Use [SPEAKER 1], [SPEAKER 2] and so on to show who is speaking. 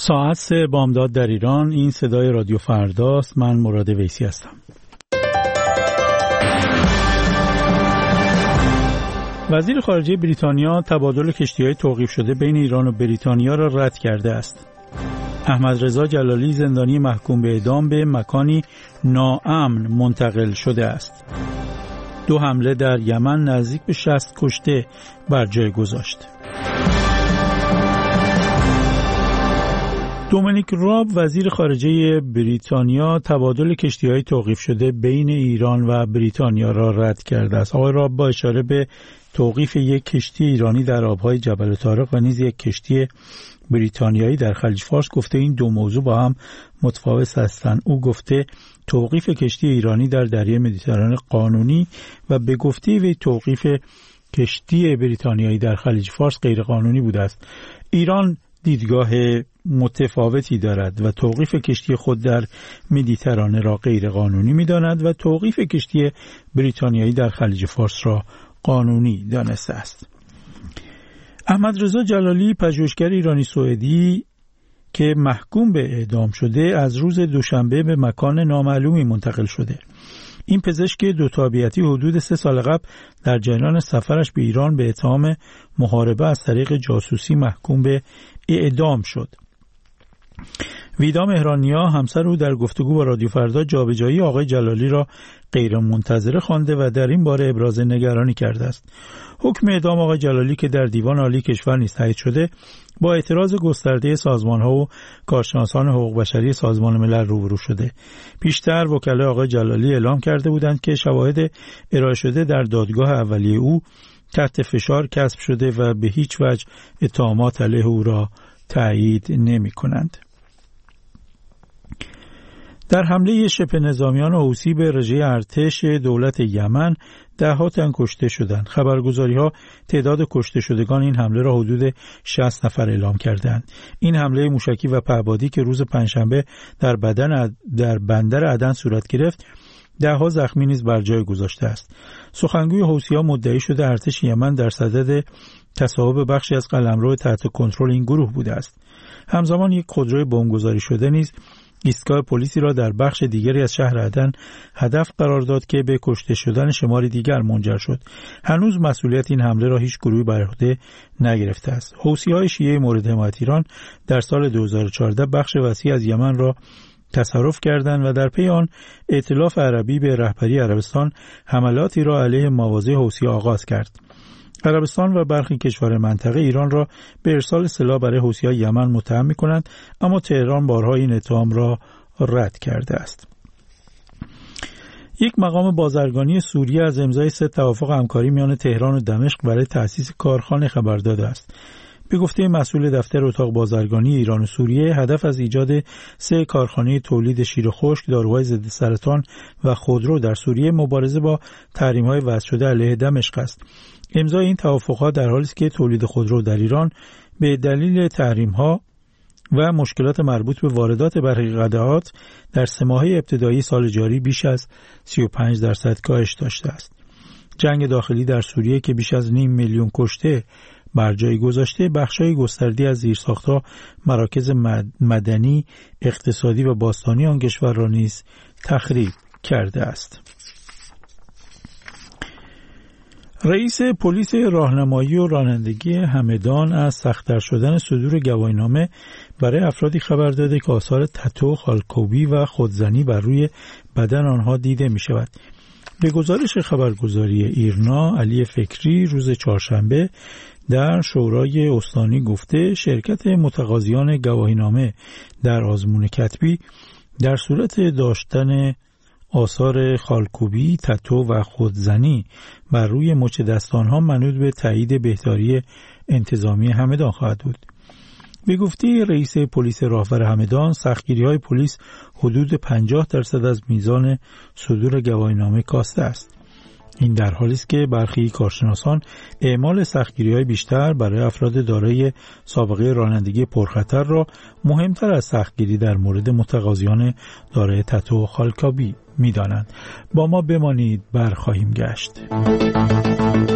[SPEAKER 1] ساعت 3 بامداد در ایران. این صدای رادیو فرداست. من مراد ویسی هستم. وزیر خارجه بریتانیا تبادل کشتی‌های توقیف شده بین ایران و بریتانیا را رد کرده است. احمد رضا جلالی زندانی محکوم به اعدام به مکانی ناامن منتقل شده است. 2 حمله در یمن نزدیک به 60 کشته بر جای گذاشت. دومینیک راب وزیر خارجه بریتانیا تبادل کشتی‌های توقیف شده بین ایران و بریتانیا را رد کرده است. آقای راب با اشاره به توقیف یک کشتی ایرانی در آبهای جبل طارق و نیز یک کشتی بریتانیایی در خلیج فارس گفته این دو موضوع با هم متفاوت هستند. او گفته توقیف کشتی ایرانی در دریای مدیترانه قانونی و به گفته وی توقیف کشتی بریتانیایی در خلیج فارس غیر قانونی بوده است. ایران دیدگاه متفاوتی دارد و توقیف کشتی خود در مدیترانه را غیر قانونی می‌داند و توقیف کشتی بریتانیایی در خلیج فارس را قانونی دانسته است. احمد رضا جلالی پژوهشگر ایرانی سوئدی که محکوم به اعدام شده از روز دوشنبه به مکان نامعلومی منتقل شده. این پزشک دو تابعیتی حدود 3 سال قبل در جریان سفرش به ایران به اتهام محاربه از طریق جاسوسی محکوم به اعدام شد. ویدا مهرانیا همسر او در گفتگو با رادیو فردا جابجایی آقای جلالی را غیر منتظره خوانده و در این باره ابراز نگرانی کرده است. حکم اعدام آقای جلالی که در دیوان عالی کشور نیز تایید شده با اعتراض گسترده سازمان‌ها و کارشناسان حقوق بشری سازمان ملل روبرو شده. پیشتر وکلای آقای جلالی اعلام کرده بودند که شواهد ارائه شده در دادگاه اولیه او تحت فشار کسب شده و به هیچ وجه اتهامات علیه او را تایید نمی‌کنند. در حمله شبه نظامیان حوثی به رژه ارتش دولت یمن 10 تن کشته شدند. خبرگزاری‌ها تعداد کشته شدگان این حمله را حدود 60 نفر اعلام کردند. این حمله موشکی و پهپادی که روز پنجشنبه در بندر عدن صورت گرفت 10 زخمی نیز بر جای گذاشته است. سخنگوی حوثی‌ها مدعی شده ارتش یمن در صدد تصاحب بخشی از قلمرو تحت کنترل این گروه بوده است. همزمان یک خودروی بمبگذاری شده نیز ایستگاه پلیسی را در بخش دیگری از شهر عدن هدف قرار داد که به کشته شدن شماری دیگر منجر شد. هنوز مسئولیت این حمله را هیچ گروهی بر عهده نگرفته است. حوثی‌های شیعه مورد حمایت ایران در سال 2014 بخش وسیعی از یمن را تصرف کردند و در پی آن ائتلاف عربی به رهبری عربستان حملاتی را علیه مواضع حوثی آغاز کرد. عربستان و برخی کشورهای منطقه ایران را به ارسال سلاح برای حوثی‌های یمن متهم می‌کنند، اما تهران بارها این اتهام را رد کرده است. یک مقام بازرگانی سوریه از امضای 3 توافق همکاری میان تهران و دمشق برای تأسیس کارخانه خبر داده است. به گفته مسئول دفتر اتاق بازرگانی ایران و سوریه، هدف از ایجاد 3 کارخانه تولید شیر خشک، داروهای ضد سرطان و خودرو در سوریه مبارزه با تحریم‌های وضع شده علیه دمشق است. امضای این توافقات در حالی است که تولید خودرو در ایران به دلیل تحریم‌ها و مشکلات مربوط به واردات برخی قطعات در 3 ماهه ابتدایی سال جاری بیش از 35% کاهش داشته است. جنگ داخلی در سوریه که بیش از 500,000 میلیون کشته بر جای گذاشته، بخشای گستردی از زیرساخت‌ها، مراکز مدنی، اقتصادی و باستانی آن کشور را نیز تخریب کرده است. رئیس پلیس راهنمایی و رانندگی همدان از سخت‌تر شدن صدور گواهینامه برای افرادی خبر داده که آثار تتو، خالکوبی و خودزنی بر روی بدن آنها دیده می شود. به گزارش خبرگزاری ایرنا، علی فکری روز چهارشنبه در شورای استانی گفته شرکت متقاضیان گواهینامه در آزمون کتبی در صورت داشتن آثار خالکوبی، تتو و خودزنی بر روی مچ دستانها منوط به تایید بهداری انتظامی همدان خواهد بود. به گفته رئیس پلیس راهور همدان، سختگیری‌های پلیس حدود 50% از میزان صدور گواهینامه کاسته است. این در حالی است که برخی کارشناسان اعمال سختگیری‌های بیشتر برای افراد دارای سابقه رانندگی پرخطر را مهمتر از سختگیری در مورد متقاضیان دارای تتو و خالکوبی می‌دانند. با ما بمانید، برخواهیم گشت.